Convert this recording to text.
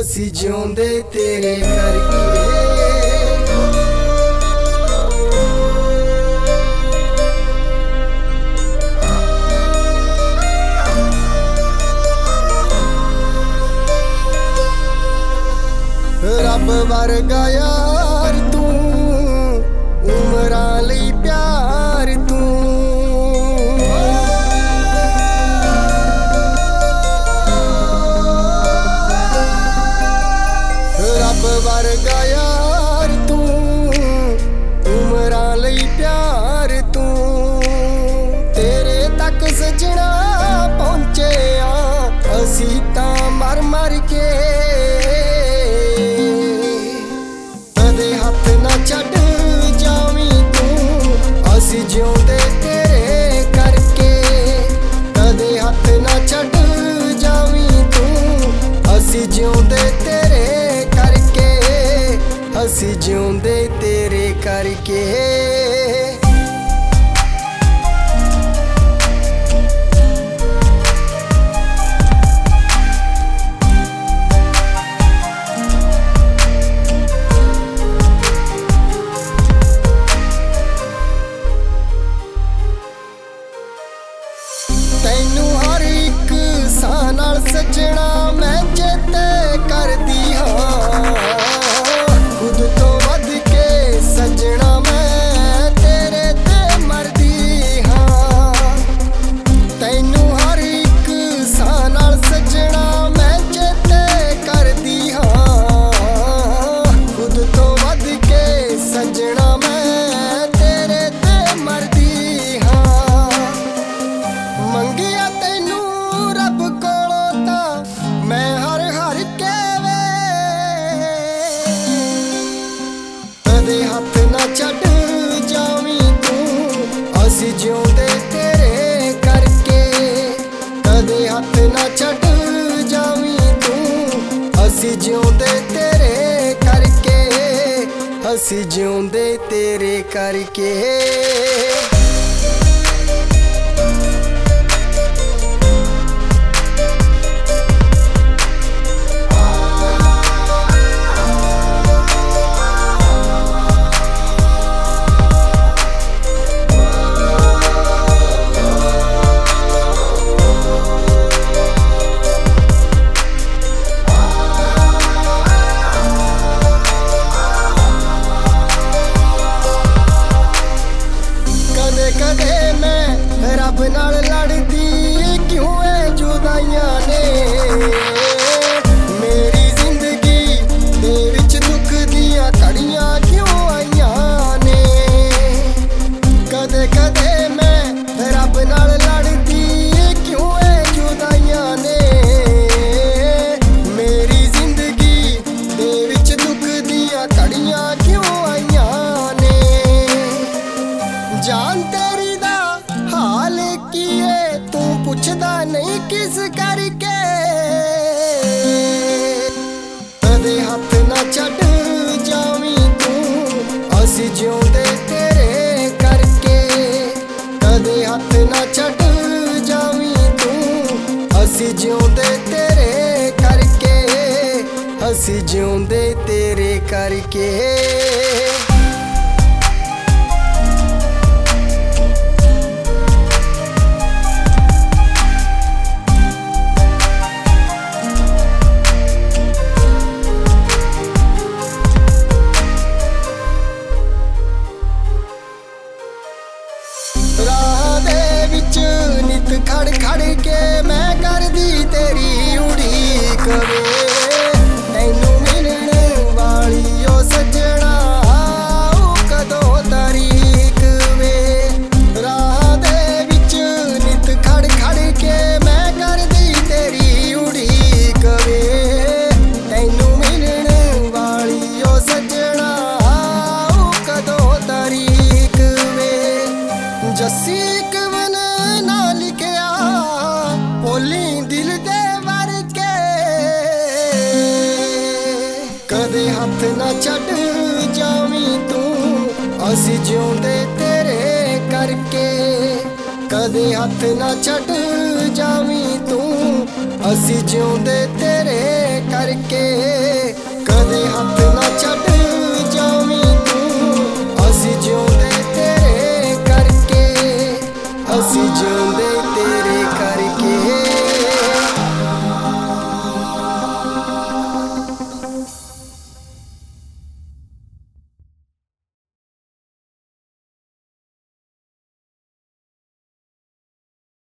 ਅਸੀਂ ਜਿਉਂਦੇ ਤੇਰੇ ਕਰਕੇ। ਰੱਬ ਵਰਗਾ ਯਾਰ ਤੂੰ, ਉਮਰਾਂ ਲਈ ਪਿਆਰ ਤੂੰ। ਰੱਬ ਵਰਗਾ ਯਾਰ ਤੂੰ, ਉਮਰਾਂ ਲਈ ਪਿਆਰ ਤੂੰ। ਤੇਰੇ ਤੱਕ ਸਜਣਾ ਪਹੁੰਚੇ ਆ ਅਸੀਂ ਤਾਂ ਮਰ ਮਰ ਕੇ। ਹੱਥ ਨਾ ਛੱਡ ਜਾਵੀਂ ਤੂੰ, ਅਸੀਂ ਜਿਉਂਦੇ ਤੇਰੇ ਕਰਕੇ। ਕਦੇ ਹੱਥ ਨਾ ਛੱਡ ਜਾਵੀਂ ਤੂੰ, ਅਸੀਂ ਜਿਉਂਦੇ ਤੇਰੇ ਕਰਕੇ। ਅਸੀਂ ਜਿਉਂਦੇ ਤੇਰੇ ਕਰਕੇ। ਤੈਨੂੰ ਹਰ ਇੱਕ ਸਾਹ ਨਾਲ ਸੱਜਣਾ ਮੈਂ ਚੇਤੇ ਕਰਦੀ ਹਾਂ। ਖੁਦ ਤੋਂ ਵੱਧ ਕੇ ਸੱਜਣਾ ਮੈਂ ਤੇਰੇ ਤੇ ਮਰਦੀ ਹਾਂ। ਤੈਨੂੰ ਹਰ ਇੱਕ ਸਾਹ ਨਾਲ ਸੱਜਣਾ ਮੈਂ ਚੇਤੇ ਕਰਦੀ ਹਾਂ। ਖੁਦ ਤੋਂ ਵੱਧ ਕੇ ਸੱਜਣਾ ਮੈਂ ਤੇਰੇ ਤੇ ਮਰਦੀ ਹਾਂ। ਮੰਗਿਆ ਤੈਨੂੰ ਰੱਬ ਕੋਲੋਂ ਤਾਂ ਮੈਂ ਹਰ ਹਰ ਕੇ ਵੇ। ਕਦੇ ਹੱਥ ਨਾ ਛੱਡ ਜਾਵੀਂ ਤੂੰ, ਅਸੀਂ ਜਿਉਂਦੇ ਤੇਰੇ ਕਰਕੇ। ਕਦੇ ਹੱਥ ਨਾ ਛੱਡ ਜਾਵੀਂ ਤੂੰ, ਅਸੀਂ ਜਿਉਂਦੇ ਤੇਰੇ ਕਰਕੇ। ਅਸੀਂ ਜਿਉਂਦੇ ਤੇਰੇ ਕਰਕੇ। ਕਦੇ ਮੈਂ ਰੱਬ ਨਾਲ ਲੜਦੀ ਕਿਉਂ ਏ ਜੁਦਾਈਆਂ ਨੇ। ਮੇਰੀ ਜ਼ਿੰਦਗੀ ਦੇ ਵਿੱਚ ਦੁੱਖ ਦੀਆਂ ਘੜੀਆਂ ਕਿਉਂ ਆਈਆਂ ਨੇ। ਕਦੇ ਕਦੇ ਮੈਂ ਰੱਬ ਨਾਲ ਲੜਦੀ ਕਿਉਂ ਏ ਜੁਦਾਈਆਂ ਨੇ। ਮੇਰੀ ਜ਼ਿੰਦਗੀ ਦੇ ਵਿੱਚ ਦੁੱਖ ਦੀਆਂ ਘੜੀਆਂ ਕਿਉਂ ਆਈਆਂ ਨੇ। ਜਾਨ ਤੇਰੀ ਦਾ ਹਾਲ ਕੀ ਏ ਤੂੰ ਪੁੱਛਦਾ ਨਹੀਂ ਕਿਸ ਕਰਕੇ। ਕਦੇ ਹੱਥ ਨਾ ਛੱਡ ਜਾਵੀਂ ਤੂੰ, ਅਸੀਂ ਜਿਉਂਦੇ ਤੇਰੇ ਕਰਕੇ। ਕਦੇ ਹੱਥ ਨਾ ਛੱਡ ਜਾਵੀਂ ਤੂੰ, ਅਸੀਂ ਜਿਉਂਦੇ ਤੇਰੇ ਕਰਕੇ। ਅਸੀਂ ਜਿਉਂਦੇ ਤੇਰੇ ਕਰਕੇ। ਰਾਹ ਦੇ ਵਿੱਚ ਨਿਤ ਖੜ ਖੜ ਕੇ ਮੈਂ ਕਰਦੀ ਤੇਰੀ ਉਡੀਕ ਵੇ। ਤੈਨੂੰ ਮਿਲਣ ਵਾਲੀ ਓ ਸੱਜਣਾ ਆਊ ਕਦੋਂ ਤਾਰੀਕ ਵੇ। ਰਾਹ ਦੇ ਵਿੱਚ ਨਿਤ ਖੜ ਖੜ ਕੇ ਮੈਂ ਕਰਦੀ ਤੇਰੀ ਉਡੀਕ ਵੇ। ਤੈਨੂੰ ਮਿਲਣ ਵਾਲੀ ਓ ਸੱਜਣਾ ਆਊ ਕਦੋਂ ਤਾਰੀਕ ਵੇ। ਜੱਸੀ ਕਵਨ ਨਾ ਲਿਖਿਆ ਬੋਲੀ ਦਿਲ ਦੇ ਵਰ ਕੇ। ਕਦੇ ਹੱਥ ਨਾ ਛੱਡ ਜਾਵੀਂ ਤੂੰ, ਅਸੀਂ ਜਿਉਂਦੇ ਤੇਰੇ ਕਰਕੇ। ਕਦੇ ਹੱਥ ਨਾ ਛੱਡ ਜਾਵੀਂ ਤੂੰ, ਅਸੀਂ ਜਿਉਂਦੇ ਤੇਰੇ